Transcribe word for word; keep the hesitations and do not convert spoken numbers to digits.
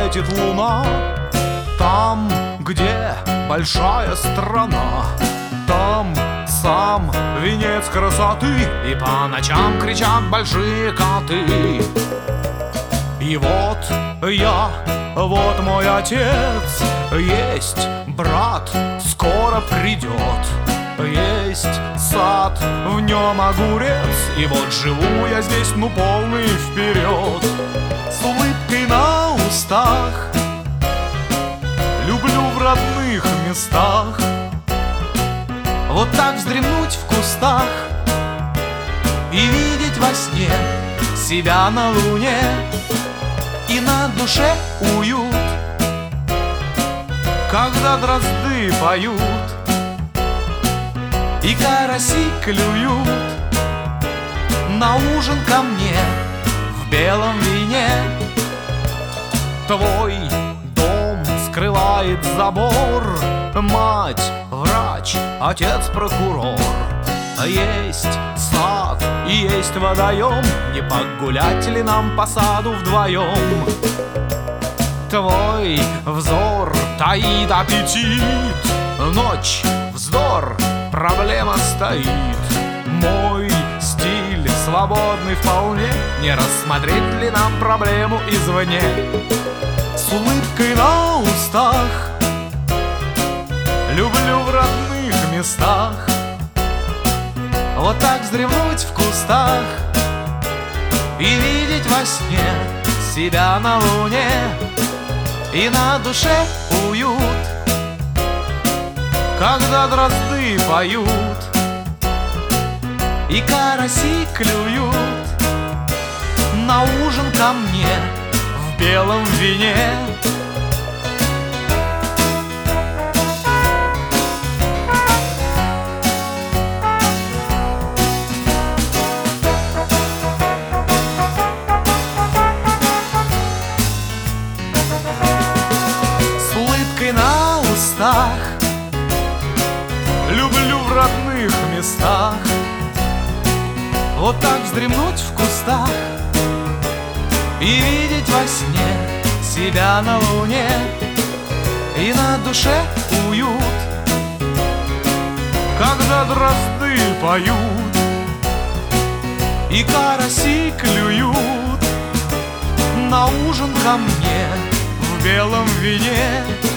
светит луна. Там, где большая страна, там сам венец красоты, и по ночам кричат большие коты. И вот я, вот мой отец, есть брат, скоро придет. Есть сад, в нем огурец, и вот живу я здесь, ну полный вперед. С улыбкой на устах, люблю в родных местах вот так вздремнуть в кустах и видеть во сне себя на луне, и на душе уют, когда дрозды поют и караси клюют. На ужин ко мне в белом вине твой дом скрывает забор. Мать врач, отец прокурор. Есть сад и есть водоем, не погулять ли нам по саду вдвоем? Твой взор таит аппетит, ночь вздор, проблема стоит. Мой стиль свободный вполне, не рассмотреть ли нам проблему извне? С улыбкой на устах, люблю в родных местах вот так вздремнуть в кустах и видеть во сне себя на луне, и на душе уют, когда дрозды поют и караси клюют. На ужин ко мне в белом вине на устах, люблю в родных местах вот так вздремнуть в кустах и видеть во сне себя на луне, и на душе уют, когда дрозды поют и караси клюют. На ужин ко мне в белом вине